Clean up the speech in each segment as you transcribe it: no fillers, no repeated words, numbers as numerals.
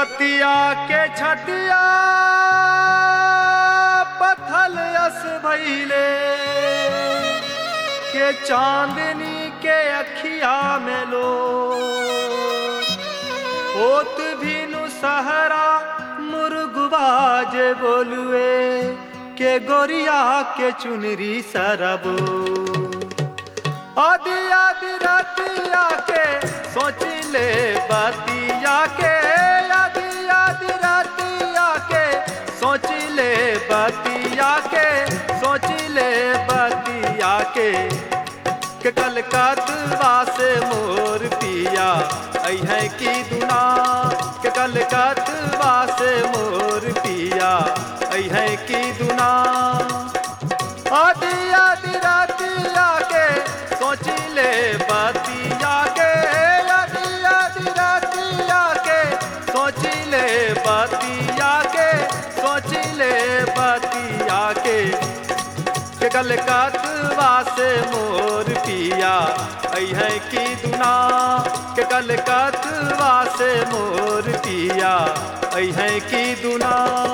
रतिया के छतिया पथल यस भइले के चांदनी के अखिया में लो होत भीनु सहरा मुर्गबाज बोलुए के गोरिया के चुनरी सरबो आदि आदि रतिया के सोच ले बतिया के आदि आदि रतिया के सोच ले बतिया के सोच ले बतिया के कलकतवा से मोर पिया है की दुना के कलकतवा से मोर पिया है की दुना आदि आदि रतिया के सोच ले बतिया के आदि आदि रतिया के सोच ले बतिया के सोच ले बतिया के कलकतवा से मोर पिया है की दुना के कलकतवा से मोर पिया है की दुना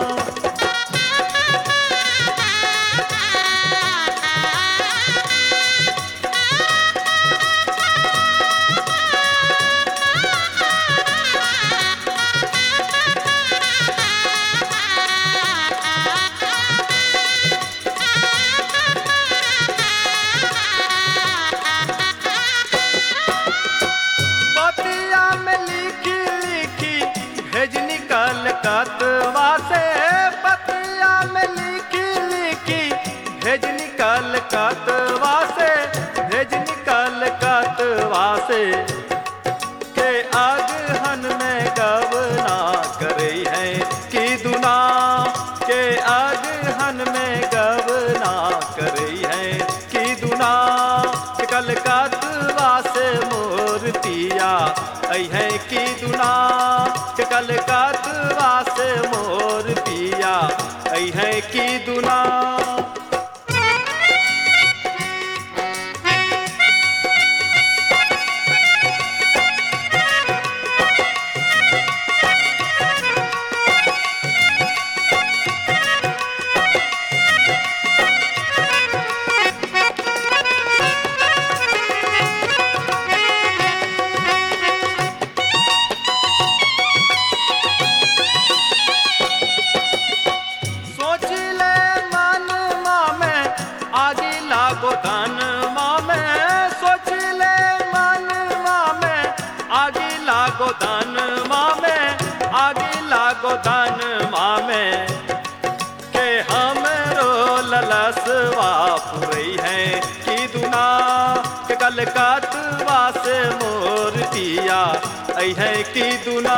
कलकतवा से पतिया में लिखी लिखी भेज निकल कतवा से भेज निकल कतवा से के अगहन में गवना करे है कि दुना के अगहन में गवना करे है कि दुना कलकतवा से मोर पिया है कि दुना के कलकतवा से मोर पिया है कि दुना गोदान मामे सोच ले मन मामे आगे लागो दान मामे आगे लागो दान मामे के हमरो ललसवा पुरई है कि दुना के कलकतवा से मोर पिया है कि दुना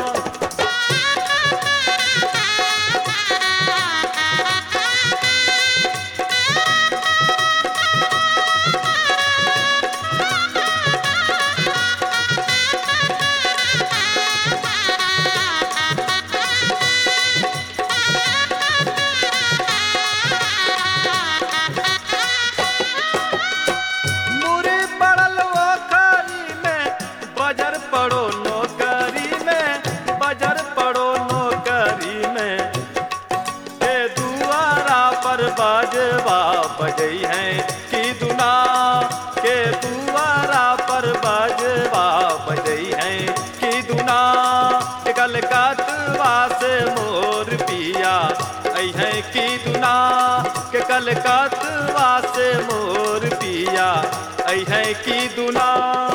बाजवा बजई है कि दुना के दुआरा पर बाजवा बजई है कि दुना कलकतवा से मोर पिया है कि दुना के कलकतवा से मोर पिया है कि दुना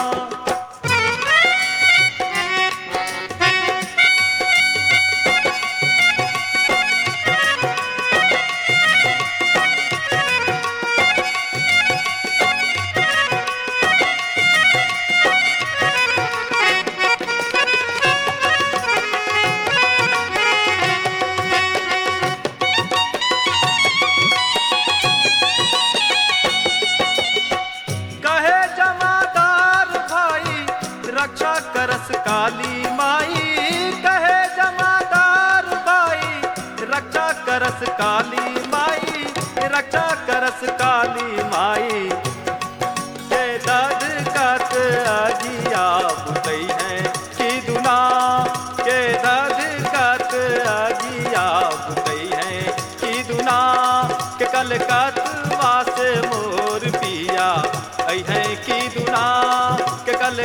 रक्षा करस काली माई कहे जमादार भाई रक्षा करस काली माई रक्षा करस काली माई के दद कत अजिया बुतई है कि दुना के दद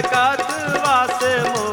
कलकतवा से मोर